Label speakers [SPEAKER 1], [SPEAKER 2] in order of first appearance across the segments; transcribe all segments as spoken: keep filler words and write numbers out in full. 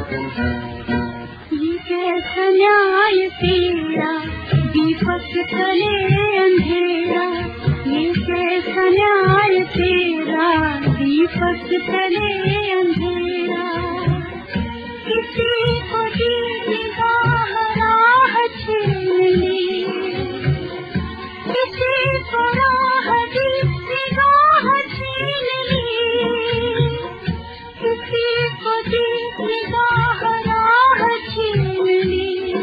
[SPEAKER 1] ये कैसा न्याय तेरा, दीपक तले अंधेरा। ये कैसा न्याय तेरा, दीपक तले अंधेरा। किसी को दी निगाह राह छीन ली, किसी को राह दी निगाह छीन ली, किसी को दी निगाह राह छीन ली,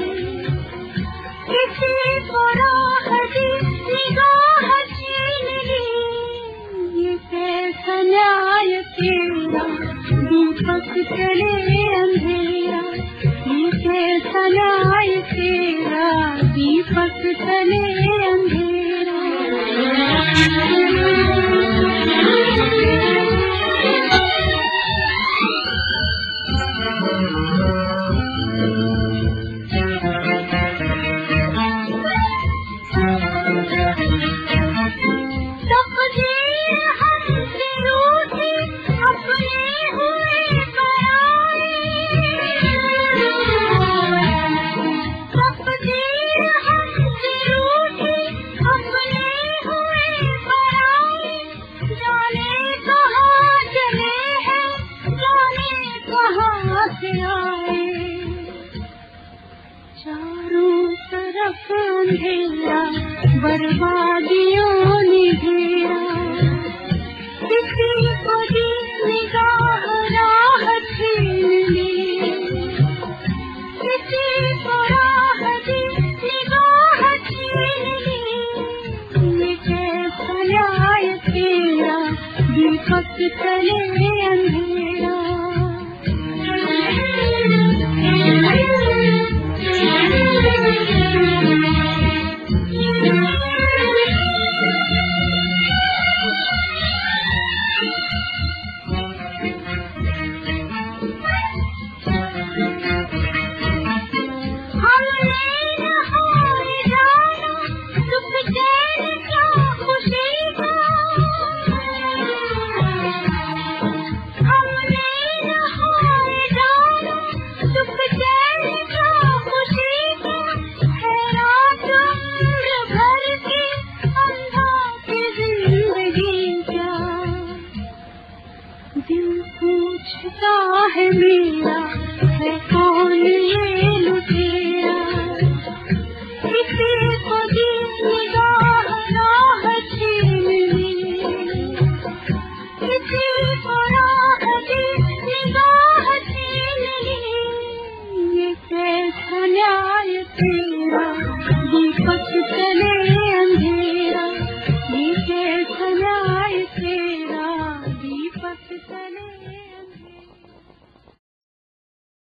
[SPEAKER 1] किसी को राह दी निगाह छीन ली। ये कैसा न्याय तेरा, दीपक चले अंधेरा। ये कैसा न्याय तेरा, दीपक चले अंधेरा। चारों तरफ अंधेरा, बर्बादियों ने घेरा। किसी को दी निगाह राह छीन ली, किसी को राह दी निगाह छीन ली। ये कैसा न्याय तेरा, दीपक तले अंधेरा। दिल पूछता है मेरा, है कौन ये लुटेरा। किसी को दी निगाह राह छीन ली, किसी को राह दी निगाह छीन ली। ये कैसा न्याय तेरा, दीपक चले